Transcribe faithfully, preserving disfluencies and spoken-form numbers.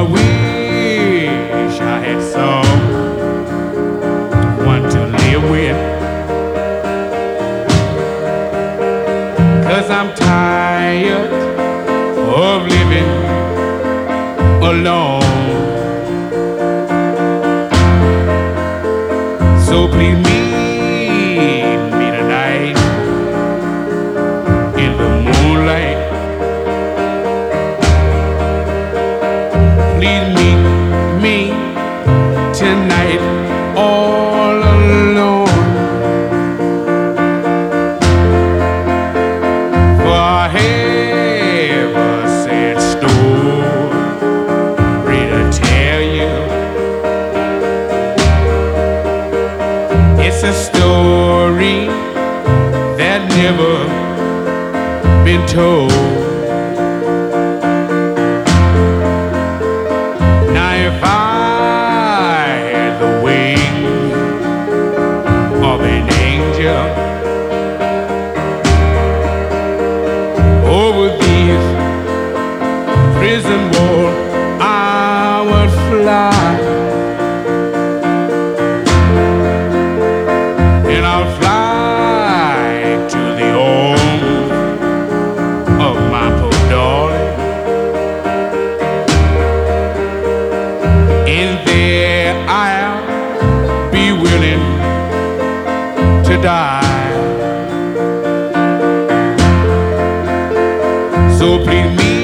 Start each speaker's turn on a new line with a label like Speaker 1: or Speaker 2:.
Speaker 1: wish I had someone to live with, 'cause I'm tired of living alone. So please meet me tonight in the moonlight. Please meet me tonight all alone. For I have a sad story to tell you. It's a story that never been told. Now if I had the wings of an angel, over these prison walls I would fly. And I'll fly to the arms of my poor darling. And there I'll be willing to die. So please me